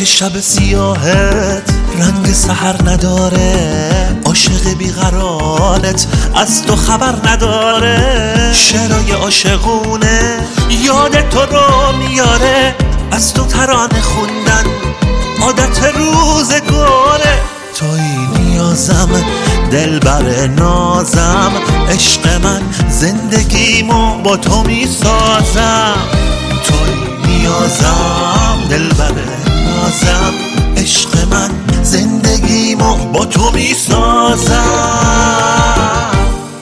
که شب سیاهت رنگ سحر نداره، عاشق بیقرارت از تو خبر نداره. شعرهای عاشقونه یاد تو رو میاره، از تو ترانه خوندن عادت روزگاره. توی نیازم دلبر نازم، عشق من زندگیمو با تو میسازم. توی نیازم دلبر نازم، عشق من زندگیمو با تو میسازم.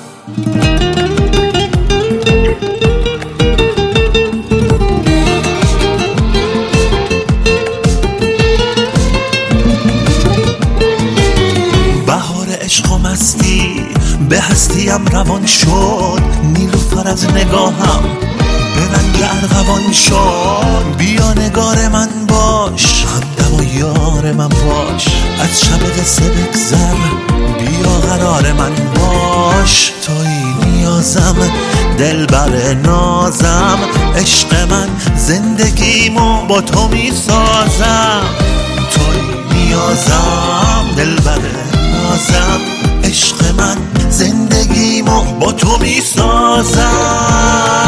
بهار عشق و مستی به هستیم روان شد، نیلوفر از نگاهم به رنگ ارغوان شد. بیا نگار من باش، همدم و یار من باش، از شب قصه بگذر، بیا قرار من باش. توی نیازم دلبر نازم، عشق من زندگیمو با تو میسازم. توی نیازم دلبر نازم، عشق من زندگیمو با تو میسازم.